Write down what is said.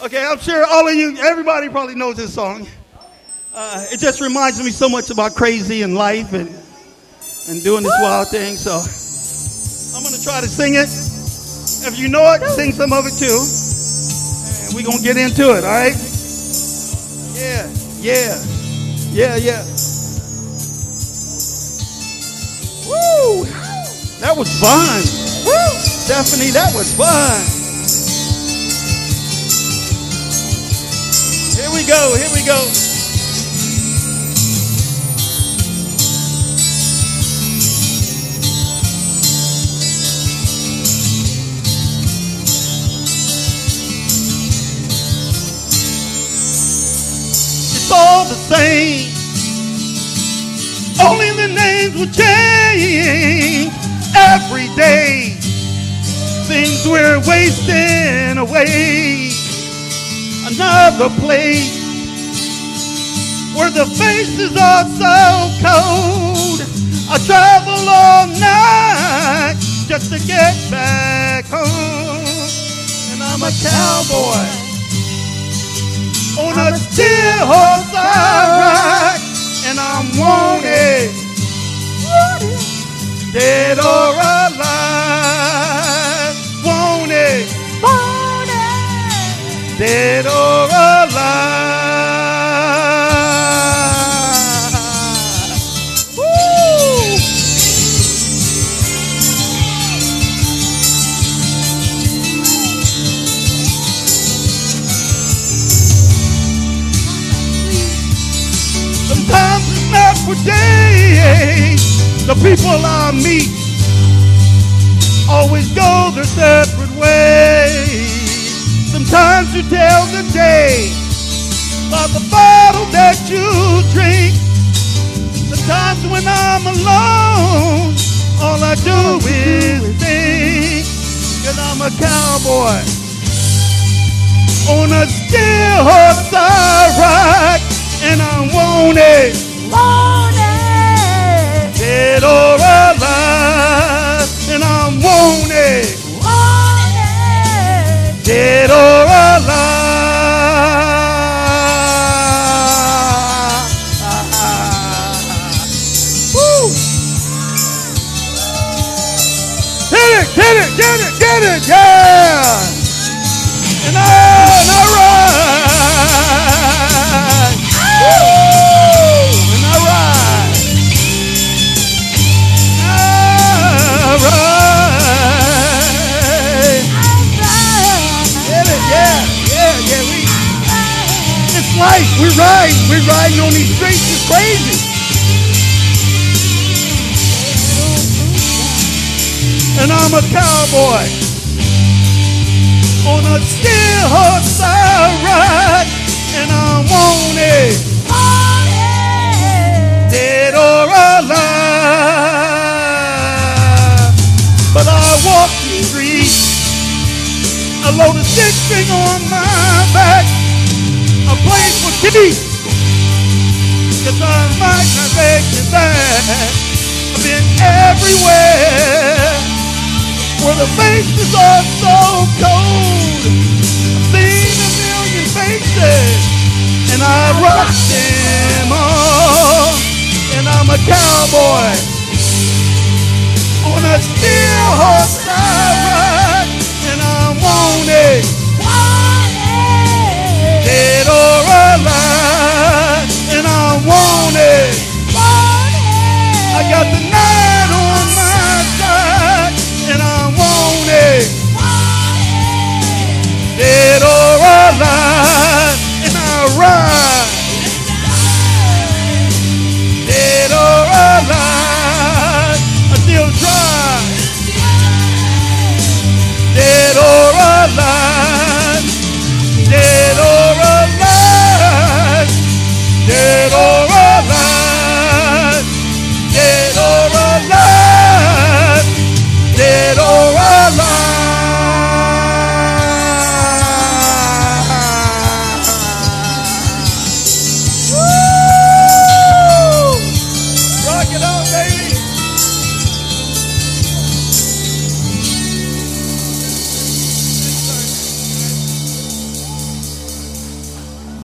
Okay, I'm sure all of you, everybody probably knows this song. It just reminds me so much about crazy and life and doing this wild thing. So I'm going to try to sing it. If you know it, sing some of it too. And we're going to get into it, all right? Yeah, yeah, yeah, yeah. Woo! That was fun. Woo! Stephanie, that was fun. Here we go, here we go. It's all the same. Only the names will change every day. Things we're wasting away. Another place where the faces are so cold. I travel all night just to get back home. And I'm a cowboy on a steel horse I ride. And I'm wanted, dead or alive. Wanted, dead or alive. Woo! Sometimes it's not for days. The people I meet always go their separate ways. Sometimes you tell the day by the bottle that you drink. Sometimes when I'm alone, all I do is think. Cause I'm a cowboy on a steel horse I ride. And I'm wanted, dead or alive. And I'm wanted, dead or alive. Woo! Get it, yeah! And I ride. Woo! And I ride. I ride. Get it, yeah. It's life. We're riding on these streets. It's crazy. And I'm a cowboy on a steel horse I ride. And I'm wanted, dead or alive. But I walk the street, a load of 6-string on my back, a place for keys, cause I might not make it back. I've been everywhere where the faces are so cold. I've seen a million faces and I rock them all. And I'm a cowboy